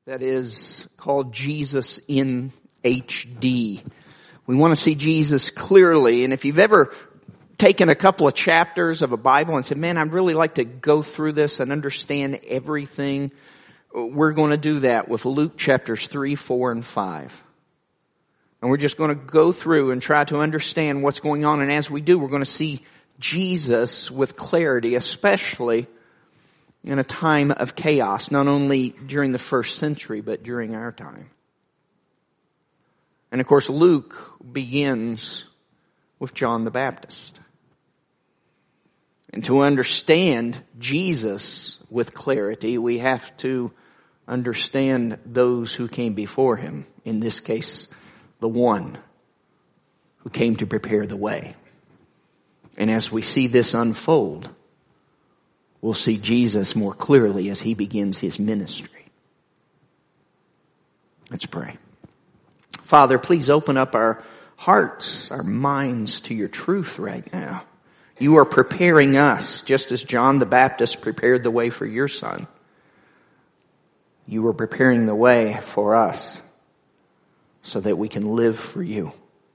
that is called Jesus in HD. We want to see Jesus clearly, and if you've ever taken a couple of chapters of a Bible and said, man, I'd really like to go through this and understand everything, we're going to do that with Luke chapters 3, 4, and 5. And we're just going to go through and try to understand what's going on, and as we do, we're going to see Jesus with clarity, especially in a time of chaos, not only during the first century, but during our time. And of course, Luke begins with John the Baptist. And to understand Jesus with clarity, we have to understand those who came before him. In this case, the one who came to prepare the way. And as we see this unfold, we'll see Jesus more clearly as he begins his ministry. Let's pray. Father, please open up our hearts, our minds to your truth right now. You are preparing us, just as John the Baptist prepared the way for your son. You are preparing the way for us so that we can live for you.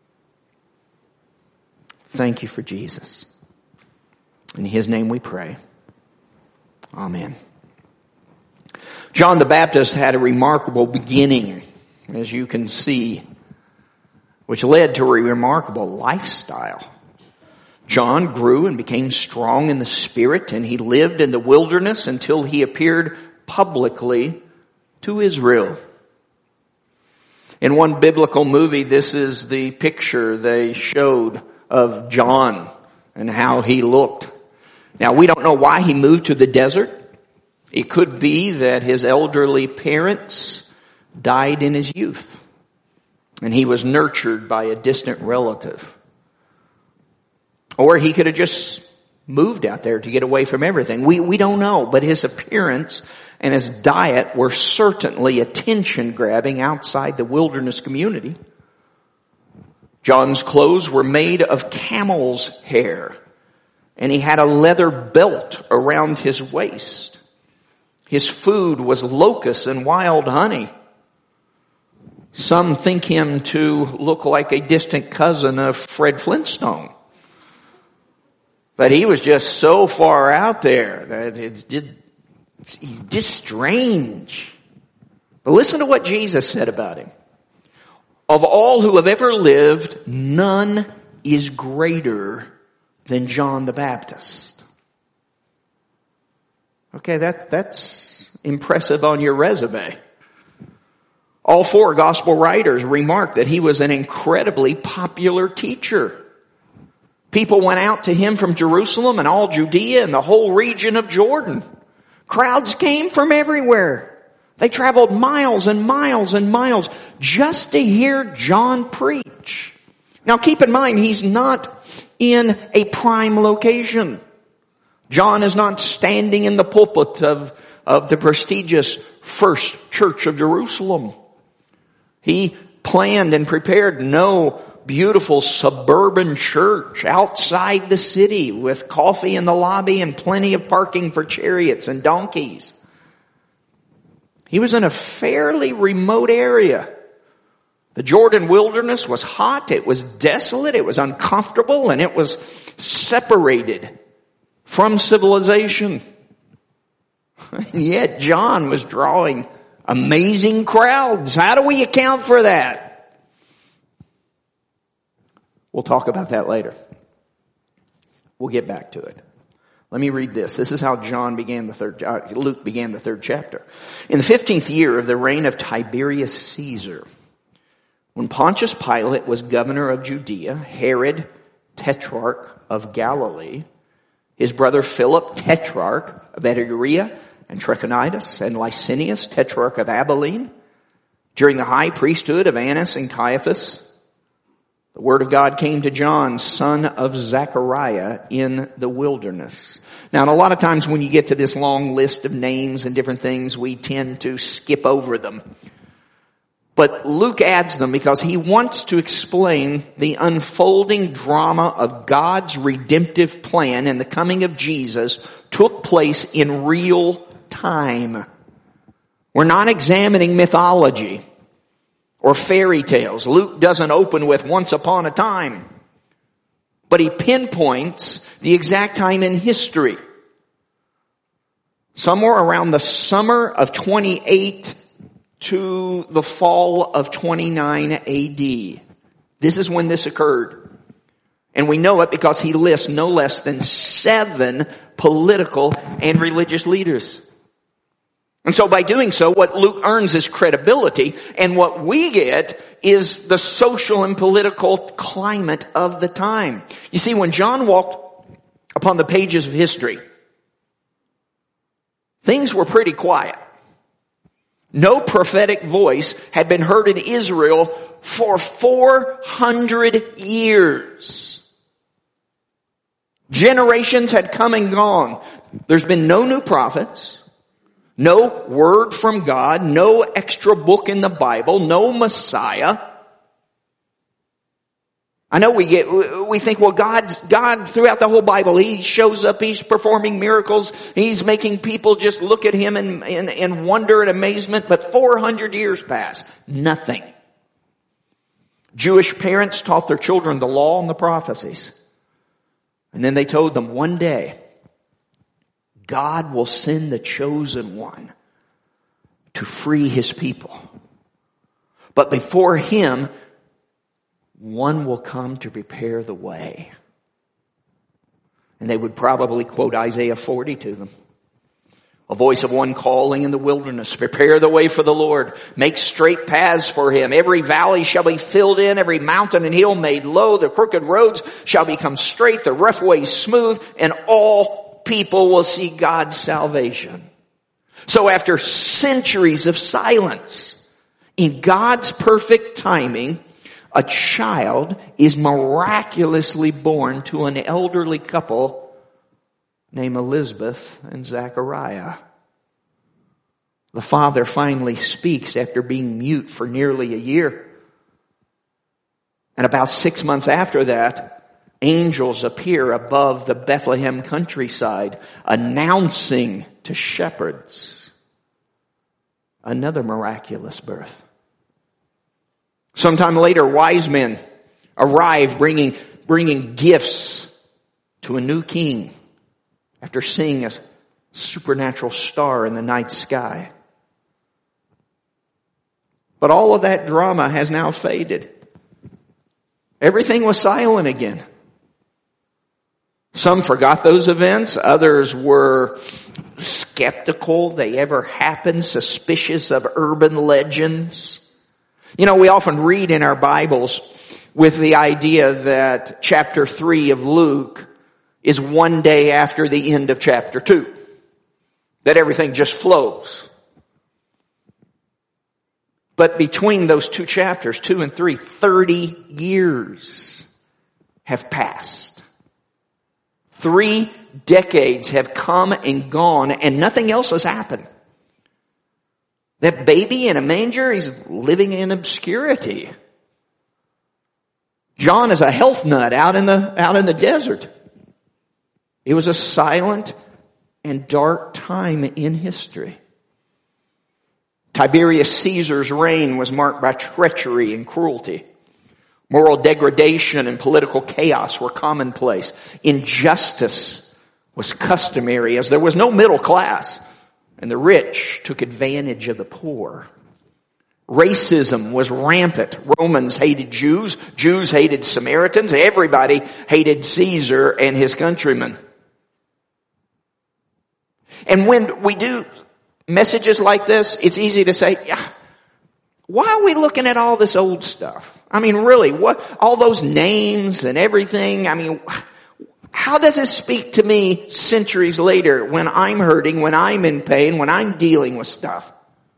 Thank you for Jesus. In his name we pray. Amen. John the Baptist had a remarkable beginning, as you can see, which led to a remarkable lifestyle. John grew and became strong in the Spirit, and he lived in the wilderness until he appeared publicly to Israel. In one biblical movie, this is the picture they showed of John and how he looked. Now, we don't know why he moved to the desert. It could be that his elderly parents died in his youth, and he was nurtured by a distant relative. Or he could have just moved out there to get away from everything. We don't know, but his appearance and his diet were certainly attention-grabbing outside the wilderness community. John's clothes were made of camel's hair, and he had a leather belt around his waist. His food was locusts and wild honey. Some think him to look like a distant cousin of Fred Flintstone. But he was just so far out there that it's just strange. But listen to what Jesus said about him. Of all who have ever lived, none is greater than John the Baptist. Okay, that's impressive on your resume. All four gospel writers remark that he was an incredibly popular teacher. People went out to him from Jerusalem and all Judea and the whole region of Jordan. Crowds came from everywhere. They traveled miles and miles and miles just to hear John preach. Now keep in mind, he's not in a prime location. John is not standing in the pulpit of the prestigious First Church of Jerusalem. He planned and prepared no beautiful suburban church outside the city with coffee in the lobby and plenty of parking for chariots and donkeys. He was in a fairly remote area. The Jordan wilderness was hot, it was desolate, it was uncomfortable, and it was separated from civilization. And yet John was drawing amazing crowds. How do we account for that? We'll talk about that later. We'll get back to it. Let me read this. This is how Luke began the third chapter. In the 15th year of the reign of Tiberius Caesar, when Pontius Pilate was governor of Judea, Herod, tetrarch of Galilee, his brother Philip, tetrarch of Iturea and Trachonitis, and Licinius, tetrarch of Abilene, during the high priesthood of Annas and Caiaphas, the word of God came to John, son of Zechariah, in the wilderness. Now, a lot of times when you get to this long list of names and different things, we tend to skip over them. But Luke adds them because he wants to explain the unfolding drama of God's redemptive plan, and the coming of Jesus took place in real time. We're not examining mythology or fairy tales. Luke doesn't open with once upon a time, but he pinpoints the exact time in history. Somewhere around the summer of 28 to the fall of 29 AD. This is when this occurred. And we know it because he lists no less than 7 political and religious leaders. And so by doing so, what Luke earns is credibility, and what we get is the social and political climate of the time. You see, when John walked upon the pages of history, things were pretty quiet. No prophetic voice had been heard in Israel for 400 years. Generations had come and gone. There's been no new prophets, no word from God, no extra book in the Bible, no Messiah. I know we think, well, God throughout the whole Bible, He shows up, He's performing miracles, He's making people just look at Him in wonder and amazement, but 400 years pass. Nothing. Jewish parents taught their children the law and the prophecies. And then they told them, one day, God will send the chosen one to free His people. But before Him, one will come to prepare the way. And they would probably quote Isaiah 40 to them. A voice of one calling in the wilderness, prepare the way for the Lord, make straight paths for Him. Every valley shall be filled in, every mountain and hill made low, the crooked roads shall become straight, the rough ways smooth, and all people will see God's salvation. So after centuries of silence, in God's perfect timing, a child is miraculously born to an elderly couple named Elizabeth and Zachariah. The father finally speaks after being mute for nearly a year. And about 6 months after that, angels appear above the Bethlehem countryside, announcing to shepherds another miraculous birth. Sometime later, wise men arrive bringing gifts to a new king after seeing a supernatural star in the night sky. But all of that drama has now faded. Everything was silent again. Some forgot those events. Others were skeptical they ever happened, suspicious of urban legends. You know, we often read in our Bibles with the idea that chapter 3 of Luke is one day after the end of chapter 2. That everything just flows. But between those two chapters, 2 and 3, 30 years have passed. 3 decades have come and gone, and nothing else has happened. That baby in a manger is living in obscurity. John is a health nut out in the desert. It was a silent and dark time in history. Tiberius Caesar's reign was marked by treachery and cruelty. Moral degradation and political chaos were commonplace. Injustice was customary as there was no middle class, and the rich took advantage of the poor. Racism was rampant. Romans hated Jews. Jews hated Samaritans. Everybody hated Caesar and his countrymen. And when we do messages like this, it's easy to say, yeah, why are we looking at all this old stuff? I mean, really, what, all those names and everything, I mean, how does it speak to me centuries later when I'm hurting, when I'm in pain, when I'm dealing with stuff?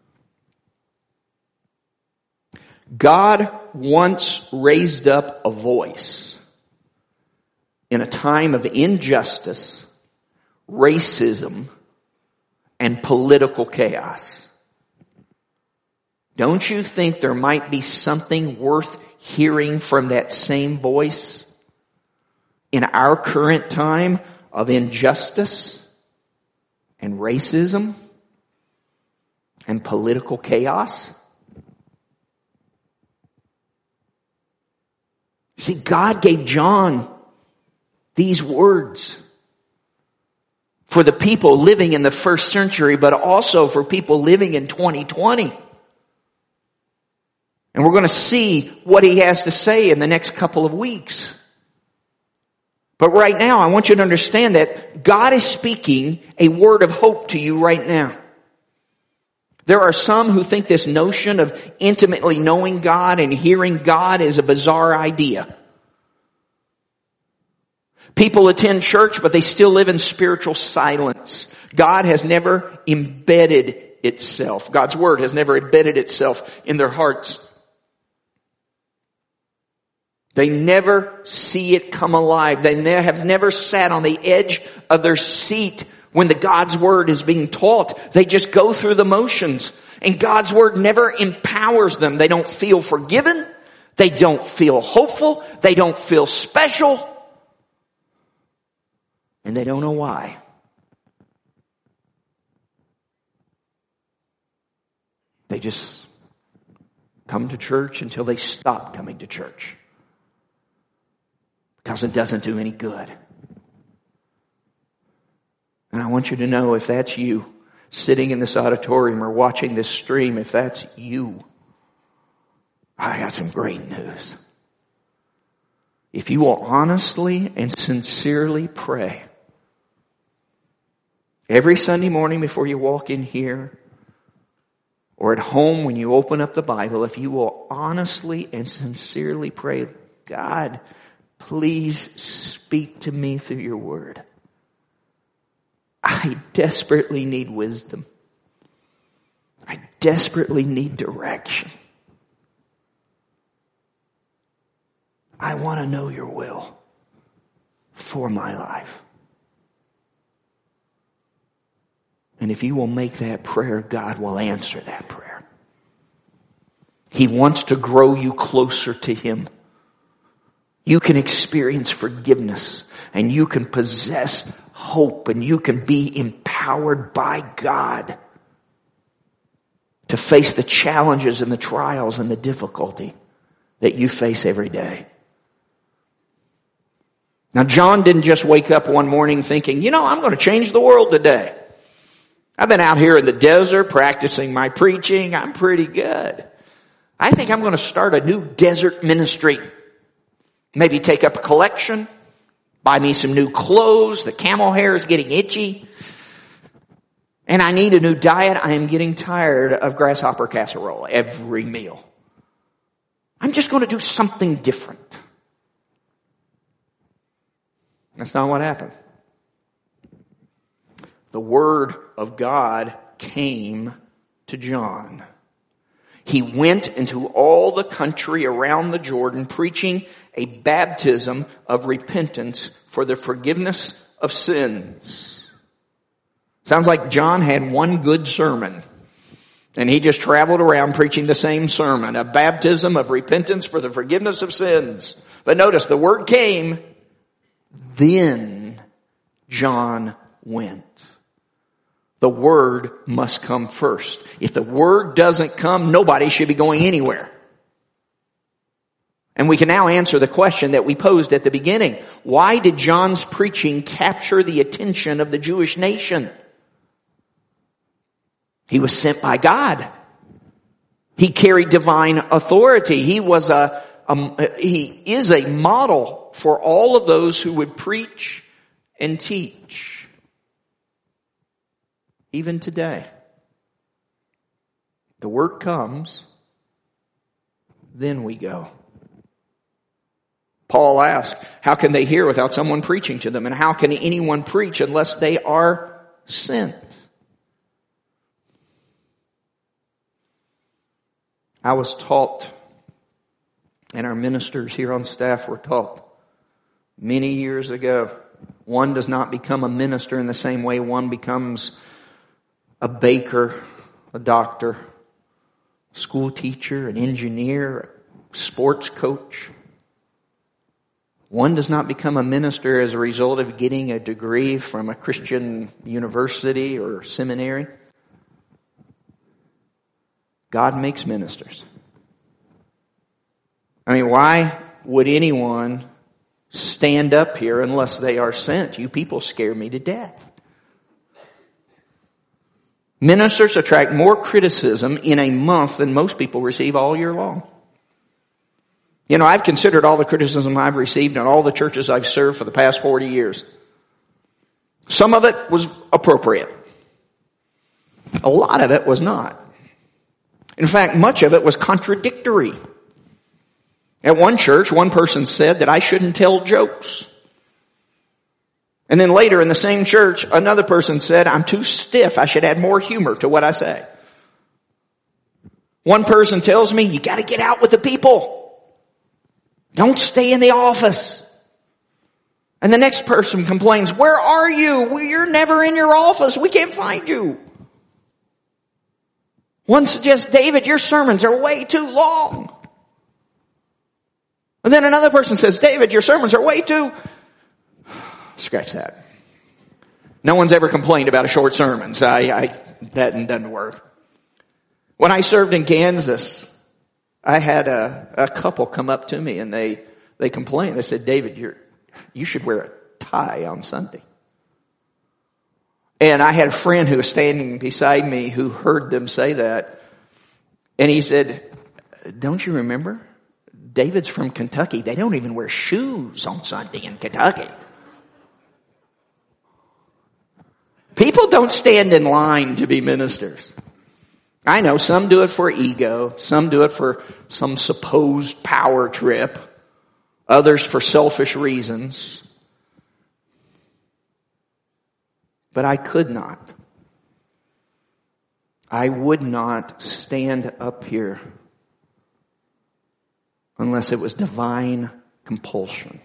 God once raised up a voice in a time of injustice, racism, and political chaos. Don't you think there might be something worth hearing from that same voice in our current time of injustice and racism? and political chaos? See, God gave John these words for the people living in the first century, but also for people living in 2020. And we're going to see what he has to say in the next couple of weeks. But right now, I want you to understand that God is speaking a word of hope to you right now. There are some who think this notion of intimately knowing God and hearing God is a bizarre idea. People attend church, but they still live in spiritual silence. God has never embedded itself. God's word has never embedded itself in their hearts. They never see it come alive. They have never sat on the edge of their seat when the God's word is being taught. They just go through the motions. And God's word never empowers them. They don't feel forgiven. They don't feel hopeful. They don't feel special. And they don't know why. They just come to church until they stop coming to church. Because it doesn't do any good. And I want you to know, if that's you, sitting in this auditorium or watching this stream, if that's you, I got some great news. If you will honestly and sincerely pray every Sunday morning before you walk in here, or at home when you open up the Bible, if you will honestly and sincerely pray, God, please speak to me through your word. I desperately need wisdom. I desperately need direction. I want to know your will for my life. And if you will make that prayer, God will answer that prayer. He wants to grow you closer to Him. You can experience forgiveness, and you can possess hope, and you can be empowered by God to face the challenges and the trials and the difficulty that you face every day. Now, John didn't just wake up one morning thinking, I'm going to change the world today. I've been out here in the desert practicing my preaching. I'm pretty good. I think I'm going to start a new desert ministry. Maybe take up a collection, buy me some new clothes. The camel hair is getting itchy. And I need a new diet. I am getting tired of grasshopper casserole every meal. I'm just going to do something different. That's not what happened. The word of God came to John. He went into all the country around the Jordan preaching a baptism of repentance for the forgiveness of sins. Sounds like John had one good sermon, and he just traveled around preaching the same sermon, a baptism of repentance for the forgiveness of sins. But notice, the word came, then John went. The word must come first. If the word doesn't come, nobody should be going anywhere. And we can now answer the question that we posed at the beginning. Why did John's preaching capture the attention of the Jewish nation? He was sent by God. He carried divine authority. He is a model for all of those who would preach and teach. Even today, the word comes, then we go. Paul asked, how can they hear without someone preaching to them? And how can anyone preach unless they are sent? I was taught, and our ministers here on staff were taught many years ago, one does not become a minister in the same way one becomes a baker, a doctor, school teacher, an engineer, a sports coach. One does not become a minister as a result of getting a degree from a Christian university or seminary. God makes ministers. I mean, why would anyone stand up here unless they are sent? You people scare me to death. Ministers attract more criticism in a month than most people receive all year long. You know, I've considered all the criticism I've received in all the churches I've served for the past 40 years. Some of it was appropriate. A lot of it was not. In fact, much of it was contradictory. At one church, one person said that I shouldn't tell jokes. And then later in the same church, another person said I'm too stiff. I should add more humor to what I say. One person tells me, you got to get out with the people. Don't stay in the office. And the next person complains, where are you? Well, you're never in your office. We can't find you. One suggests, David, your sermons are way too long. And then another person says, David, your sermons are way too... Scratch that. No one's ever complained about a short sermon, so that doesn't work. When I served in Kansas, I had a couple come up to me and they complained. They said, David, you should wear a tie on Sunday. And I had a friend who was standing beside me who heard them say that. And he said, don't you remember? David's from Kentucky. They don't even wear shoes on Sunday in Kentucky. People don't stand in line to be ministers. I know some do it for ego. Some do it for some supposed power trip. Others for selfish reasons. But I could not. I would not stand up here unless it was divine compulsion.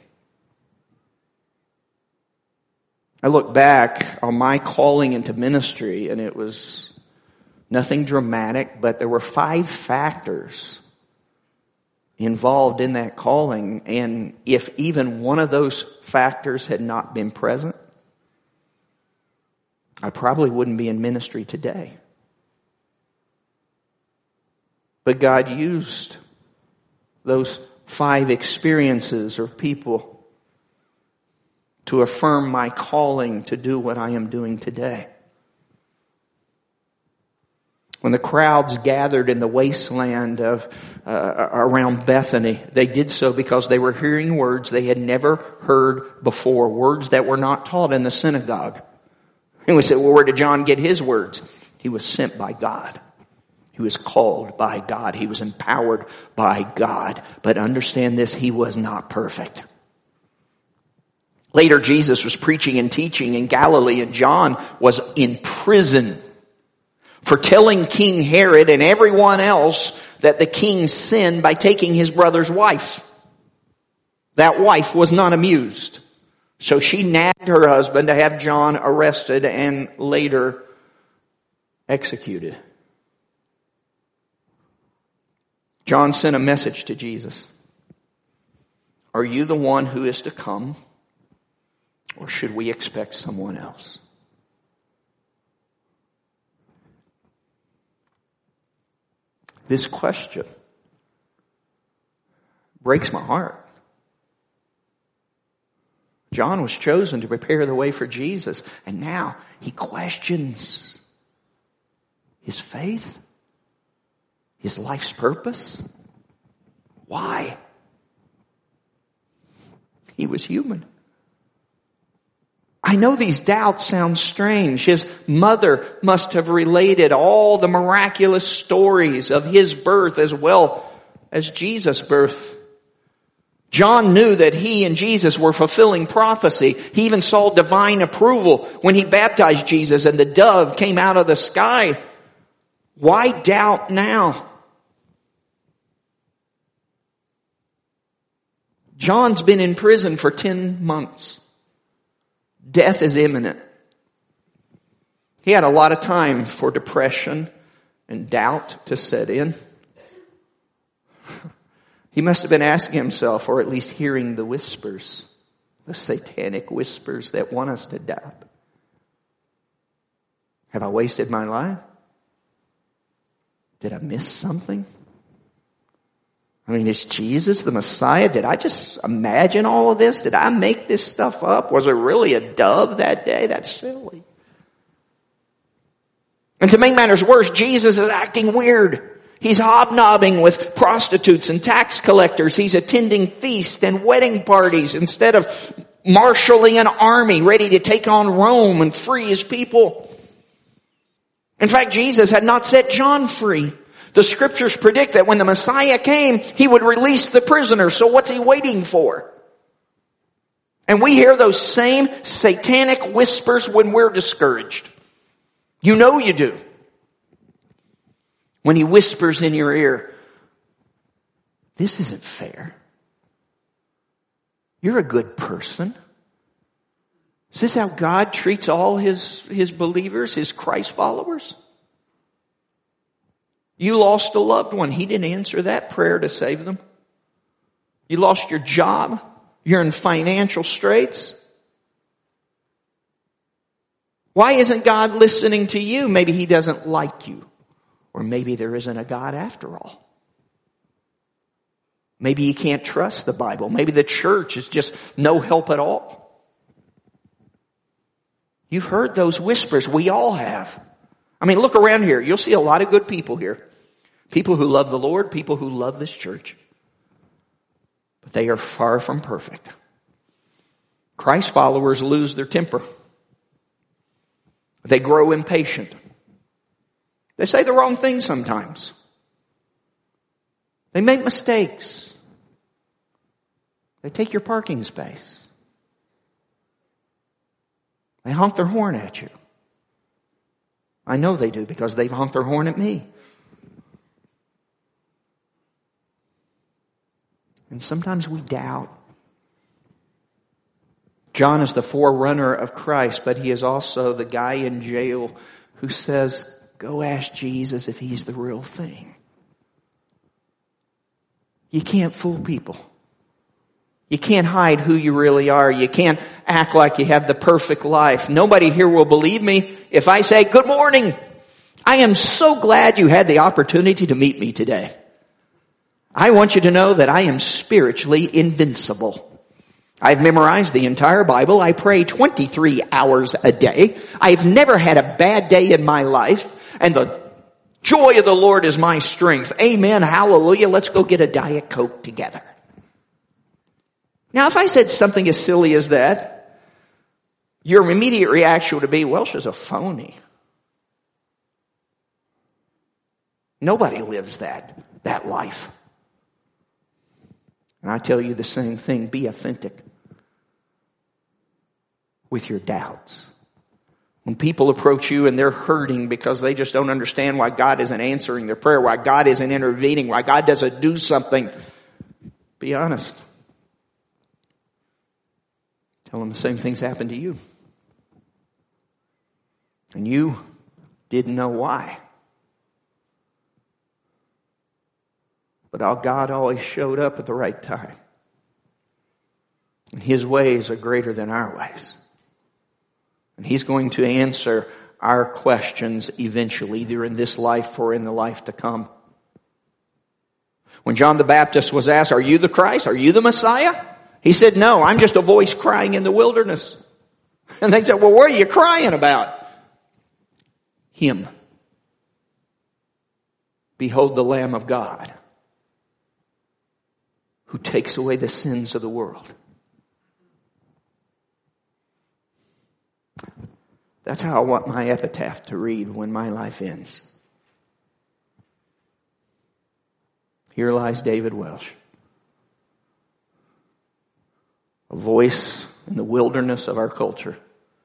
I look back on my calling into ministry and it was nothing dramatic, but there were 5 factors involved in that calling. And if even one of those factors had not been present, I probably wouldn't be in ministry today. But God used those 5 experiences or people to affirm my calling to do what I am doing today. When the crowds gathered in the wasteland of around Bethany, they did so because they were hearing words they had never heard before, words that were not taught in the synagogue. And we said, well, where did John get his words? He was sent by God. He was called by God. He was empowered by God. But understand this, he was not perfect. Later, Jesus was preaching and teaching in Galilee, and John was in prison for telling King Herod and everyone else that the king sinned by taking his brother's wife. That wife was not amused. So she nagged her husband to have John arrested and later executed. John sent a message to Jesus. Are you the one who is to come? Or should we expect someone else? This question breaks my heart. John was chosen to prepare the way for Jesus, and now he questions his faith, his life's purpose. Why? He was human. I know these doubts sound strange. His mother must have related all the miraculous stories of his birth as well as Jesus' birth. John knew that he and Jesus were fulfilling prophecy. He even saw divine approval when he baptized Jesus and the dove came out of the sky. Why doubt now? John's been in prison for 10 months. Death is imminent. He had a lot of time for depression and doubt to set in. He must have been asking himself, or at least hearing the whispers, the satanic whispers that want us to doubt. Have I wasted my life? Did I miss something? I mean, is Jesus the Messiah? Did I just imagine all of this? Did I make this stuff up? Was it really a dove that day? That's silly. And to make matters worse, Jesus is acting weird. He's hobnobbing with prostitutes and tax collectors. He's attending feasts and wedding parties instead of marshaling an army ready to take on Rome and free his people. In fact, Jesus had not set John free. The scriptures predict that when the Messiah came, he would release the prisoner. So what's he waiting for? And we hear those same satanic whispers when we're discouraged. You know you do. When he whispers in your ear, this isn't fair. You're a good person. Is this how God treats all his believers, his Christ followers? You lost a loved one. He didn't answer that prayer to save them. You lost your job. You're in financial straits. Why isn't God listening to you? Maybe he doesn't like you. Or maybe there isn't a God after all. Maybe you can't trust the Bible. Maybe the church is just no help at all. You've heard those whispers. We all have. I mean, look around here. You'll see a lot of good people here. People who love the Lord, people who love this church. But they are far from perfect. Christ followers lose their temper. They grow impatient. They say the wrong thing sometimes. They make mistakes. They take your parking space. They honk their horn at you. I know they do because they've honked their horn at me. And sometimes we doubt. John is the forerunner of Christ, but he is also the guy in jail who says, go ask Jesus if he's the real thing. You can't fool people. You can't hide who you really are. You can't act like you have the perfect life. Nobody here will believe me if I say, good morning. I am so glad you had the opportunity to meet me today. I want you to know that I am spiritually invincible. I've memorized the entire Bible. I pray 23 hours a day. I've never had a bad day in my life. And the joy of the Lord is my strength. Amen. Hallelujah. Let's go get a Diet Coke together. Now, if I said something as silly as that, your immediate reaction would be, well, she's a phony. Nobody lives that life. And I tell you the same thing. Be authentic with your doubts. When people approach you and they're hurting because they just don't understand why God isn't answering their prayer, why God isn't intervening, why God doesn't do something, be honest. Tell them the same things happened to you. And you didn't know why. But our God always showed up at the right time. And his ways are greater than our ways. And he's going to answer our questions eventually, either in this life or in the life to come. When John the Baptist was asked, are you the Christ? Are you the Messiah? He said, no, I'm just a voice crying in the wilderness. And they said, well, what are you crying about? Him. Behold the Lamb of God who takes away the sins of the world. That's how I want my epitaph to read when my life ends. Here lies David Welsh. A voice in the wilderness of our culture.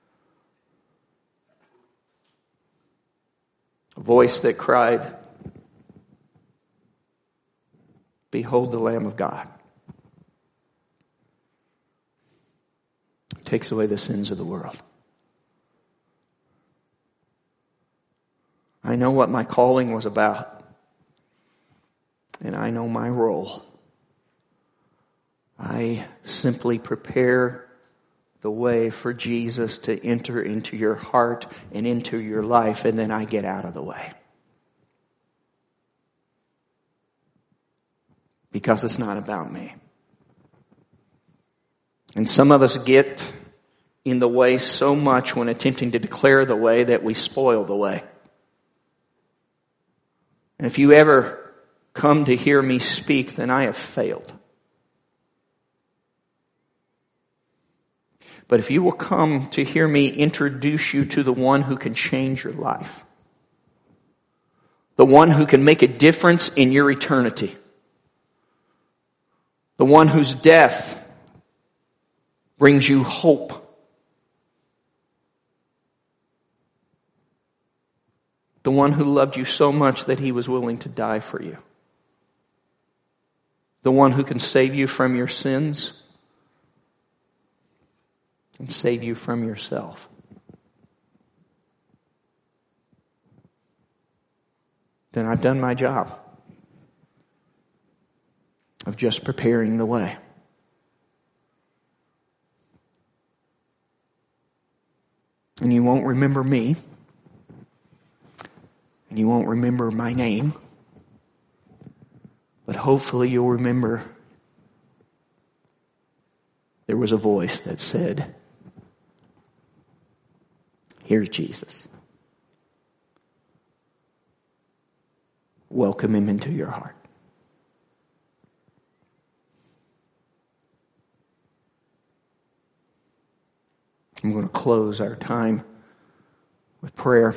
A voice that cried, behold the Lamb of God. Takes away the sins of the world. I know what my calling was about. And I know my role. I simply prepare the way for Jesus to enter into your heart and into your life, and then I get out of the way. because it's not about me. And some of us get in the way so much when attempting to declare the way that we spoil the way. And if you ever come to hear me speak, then I have failed. But if you will come to hear me introduce you to the one who can change your life, the one who can make a difference in your eternity, the one whose death brings you hope, the one who loved you so much that he was willing to die for you, the one who can save you from your sins and save you from yourself. Then I've done my job of just preparing the way. And you won't remember me, and you won't remember my name, but hopefully you'll remember there was a voice that said, "Here's Jesus. Welcome him into your heart." I'm going to close our time with prayer.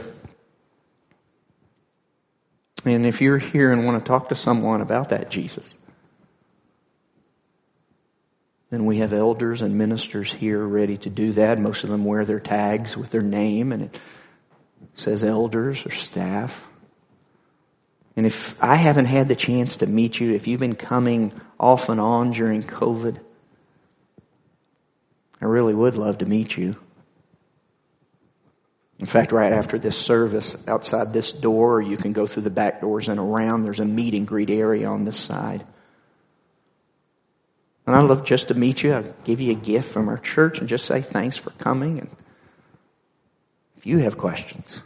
And if you're here and want to talk to someone about that Jesus, then we have elders and ministers here ready to do that. Most of them wear their tags with their name, and it says elders or staff. And if I haven't had the chance to meet you, if you've been coming off and on during COVID, I really would love to meet you. In fact, right after this service, outside this door, you can go through the back doors and around. There's a meet and greet area on this side. And I'd love just to meet you. I'll give you a gift from our church and just say thanks for coming. And if you have questions,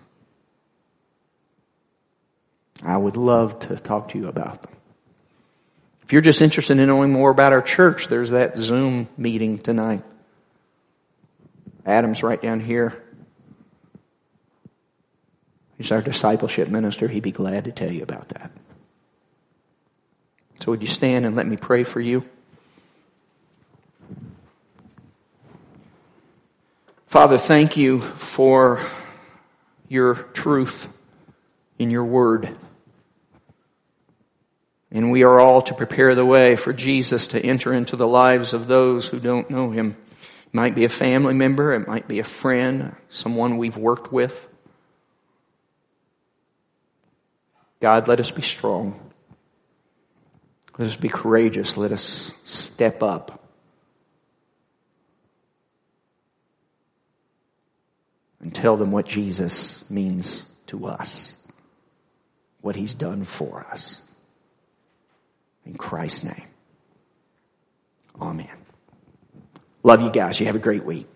I would love to talk to you about them. If you're just interested in knowing more about our church, there's that Zoom meeting tonight. Adam's right down here. He's our discipleship minister. He'd be glad to tell you about that. So would you stand and let me pray for you? Father, thank you for your truth in your word. And we are all to prepare the way for Jesus to enter into the lives of those who don't know him. It might be a family member, it might be a friend, someone we've worked with. God, let us be strong. Let us be courageous. Let us step up and tell them what Jesus means to us, what he's done for us. In Christ's name. Amen. Love you guys. You have a great week.